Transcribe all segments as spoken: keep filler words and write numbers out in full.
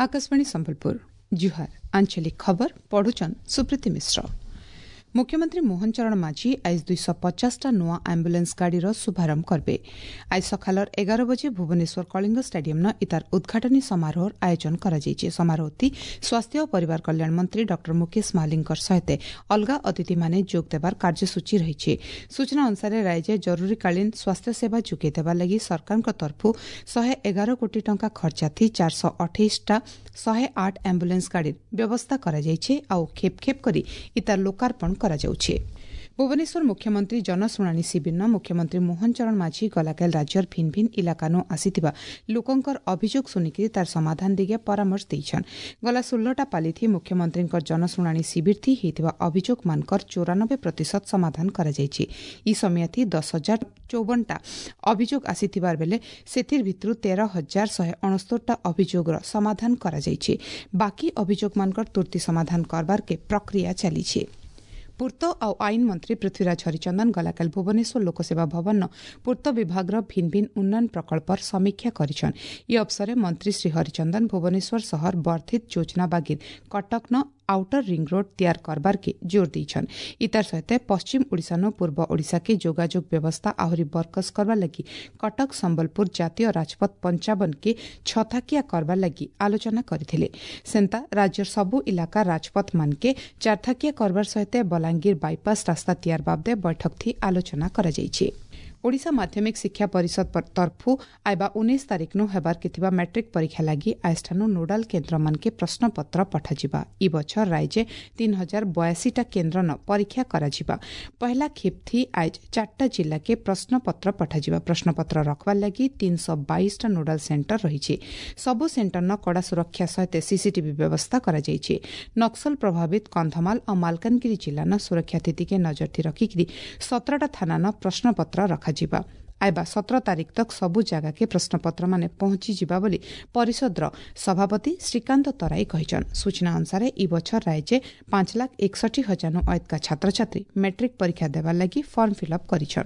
आकाशवाणी संबलपुर जुहार आंचलिक खबर पढ़ुचन सुप्रीति मिश्र। मुख्यमंत्री मोहन चरण माझी आज दुईश पचासटा नुआ आम्बुलेंस गाड़ीर शुभारंभ करबे। आज सकालर एगार बजे भुवनेश्वर कलिंग स्टेडियम न इतार उद्घाटनी समारोह आयोजन करा जायछि। समारोहती स्वास्थ्य और परिवार कल्याण मंत्री डॉक्टर मुकेश महालिंकर सहित अलगा अतिथि माने जोग देबार कार्यसूची रहिछि। सूचना अनुसार राज्य जरूरीकालीन स्वास्थ्य सेवा जोगाई देबा लागि सरकारक तरफु शहे एगार कोटी टंका खर्चाथी चार सौ अठाईसटा शहे आठ आम्बुलेंस गाड़ी व्यवस्था करा जायछि आउ खेप खेप करी इतार लोकार्पण करा जाउछि। भुवनेश्वर मुख्यमंत्री जनशुणाणी शिविर न मुख्यमंत्री मोहन चरण माझी गलाकाल राज्यर भिन्न भिन्न इलाकानु आसिथिबा लोकंकर अभियोग सुनिकरी तार समाधान दिगे परामर्श देइछन। गला षोलटा पालिथी मुख्यमंत्रींकर जनशुणाणी शिविर थी हेतिबा अभियोग मानकर चौरानबे प्रतिशत समाधान करा जायछि। ई समयथी दस हजार चौवनटा अभियोग आसिथिबार बेले सेथिर भितरु तेरह हजार शहे अणस्तोरटा अभियोगर समाधान करा जायछि। बाकी अभियोग मानकर तुर्ती समाधान करबार के प्रक्रिया चलीछि। पूर्त और आईन मंत्री पृथ्वीराज हरिचंदन गलाकाल भुवनेश्वर लोकसेवा भवन पूर्त विभाग भिन्न भिन्न उन्नयन प्रकल्पर समीक्षा करिछन। ई अवसर मंत्री श्री हरिचंदन भुवनेश्वर शहर वर्धित योजना बागिर कटक न आउटर रिंग रोड तैयार करबार के जोर दीछन। इतार सहित पश्चिम ओडिशा न पूर्व ओडिशा के जोगाजोग व्यवस्था आहरी बरकस करबा लगी कटक संबलपुर जातीय राजपथ पंचावन के छथाकिया करबा लगी आलोचना करथिले। सेंता राज्यर सबु इलाका राजपथ मान के चारथाकिया करबार सहित बलांगीर बाईपास रास्ता तैयार बाबदे बैठक थी आलोचना करा जायछि। ओडिशा माध्यमिक शिक्षा परिषद तरफु आइबा उन्नीस तारिख नु हेबार के थिबा मैट्रिक परीक्षा लगी आइस्थानु नोडाल केन्द्र मान के प्रश्नपत्र पठाजिबा। ई बछर राज्य तीन हजार बयासीटा केन्द्र न परीक्षा कराजिबा। पहला खेप थी आज चारटा जिला के प्रश्नपत्र पठाजिबा। प्रश्नपत्र रखबार लगी तीन सौ बाईसटा नोडाल सेंटर रही। सबु सेंटर न कड़ा सुरक्षा सहित सीसीटीवी व्यवस्था करा जायछि। नक्सल प्रभावित कंधमाल और मालकानगिरी जिला न सुरक्षा स्थिति के नजर थी रखिकरी सत्रटा थाना न प्रश्नपत्र रखा जिबा। आइबा सत्रह तारिख तक सबु जगह के प्रश्नपत्र माने पहुंची जिबा बोली परिषदर सभापति श्रीकांत तराई कहिछन। सूचना अनुसार ई बछर राज्य पांच लाख एकसठी हजार नु अधिक छात्र छात्री मैट्रिक परीक्षा देवा लगी फॉर्म फिलअप करिछन।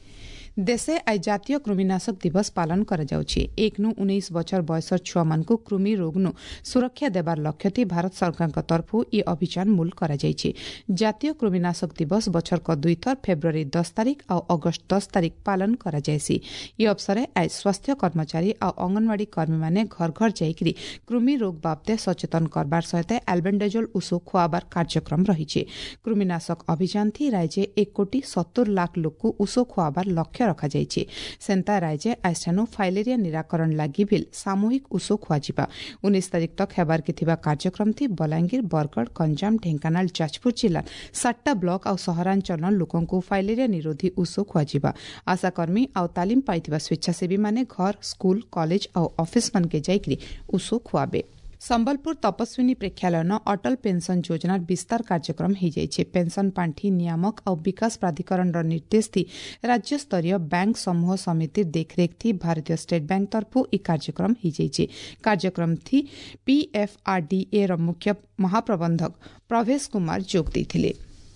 देशे आज जातीय कृमिनाशक दिवस पालन करा जाउछि। एक नु उन्नीस बछर बयसर छुआ मानकु कृमि रोग नु सुरक्षा देबार लक्ष्य थी भारत सरकारक तरफु ई अभियान मूल करा जायछि। जातीय कृमिनाशक दिवस बछर क दुई थर फेब्रुआरी दस तारिख और अगस्त दस तारिख पालन करा जायछि। ई अवसर आज स्वास्थ्य कर्मचारी और अंगनवाड़ी कर्मी माने घर घर जाइकरी कृमि रोग बाबदे सचेतन करबार सहित एल्बेंडाजोल उषो खुआबार कार्यक्रम रहिछि। कृमिनाशक अभियान थी राज्य एक कोटी सत्तर लाख लोक उषो खुआबार लक्ष्य रखा जायछि। सेंता राज्य आइस्थानु फाइलेरिया निराकरण लागि बिल सामूहिक उषो खुआजिबा। उन्नीस तारिख तक हेबार के थिबा कार्यक्रम थी बलांगीर बरगढ़ गंजाम ढेंकानाल जाजपुर जिला सातटा ब्लॉक और सहरांचल लोकंकु फाइलेरिया निरोधी उषो खुआजिबा। आशाकर्मी और तालीम पाइथिबा स्वेच्छासेवी माने घर स्कूल कॉलेज और ऑफिस मन के जाइकरी उषो खुआबे। संबलपुर तपस्विनी प्रेक्षालय न अटल पेंशन योजना विस्तार कार्यक्रम हो जाइए। पेंशन पांठी नियामक और विकास प्राधिकरण निर्देश थी राज्य स्तरीय बैंक समूह समिति देखरेख थी भारतीय स्टेट बैंक तरफु ई कार्यक्रम हो जाइए। कार्यक्रम थी पीएफआरडीए र मुख्य महाप्रबंधक प्रवेश कुमार जोग देथिले।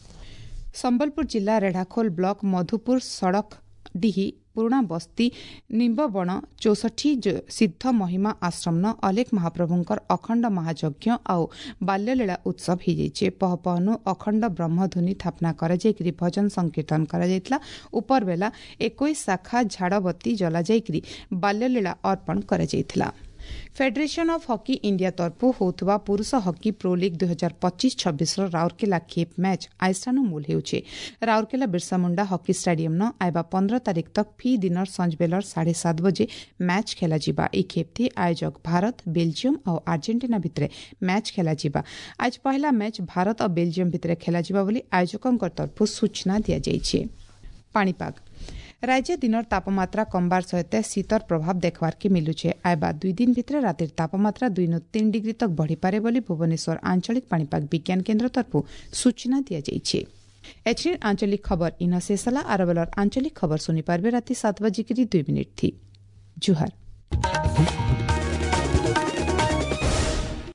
संबलपुर जिला रेढ़ाखोल ब्लॉक मधुपुर सड़क डिही पुराणा बस्ती निम्बवण चौसठी सिद्ध महिमा आश्रम न अलेख महाप्रभुंकर अखंड महायज्ञ और बाल्यलीला उत्सव हो जाइए। पहपहनु अखंड ब्रह्मध्वनि थापना कर भजन संकीर्तन कर उपर बेला इक्कीस शाखा झाड़बत्ती जला जाइकरी बाल्यलीला अर्पण कर जाइथिला। फेडरेशन ऑफ हॉकी इंडिया तरफु होथुवा पुरुष हॉकी प्रो लीग दुई हजार पच्चीस छब्बीस राउरकेला खेप मैच आइस्थानु मूल हेउछे। राउरकेला बिरसा मुंडा हॉकी स्टेडियम न आइबा पंद्रह तारिख तक फी दिनर संजबेलर साढ़े सात बजे मैच खेला जिबा। ई खेप थी आयोजक भारत बेल्जियम और अर्जेंटीना भितरे मैच खेला जिबा। आज पहला मैच भारत और बेल्जियम भितरे खेला जिबा बोली आयोजकंकर तरफु सूचना दिया जाइछे। पाणीपाग राज्य दिनर तापमात्रा कमबार सहित शीतर प्रभाव देखबार के मिलुछे। आइबा दुई दिन भितर रातिर तापमात्रा दुई नु तीन डिग्री तक बढ़ी पारे बोली भुवनेश्वर आंचलिक पाणीपाग विज्ञान केन्द्र तरफु सूचना दिया जाइछे। एचडी आंचलिक खबर इन शेषला आरबेलर आंचलिक खबर सुनी पारबे राति सात बजे दुई मिनिट थी। जुहार।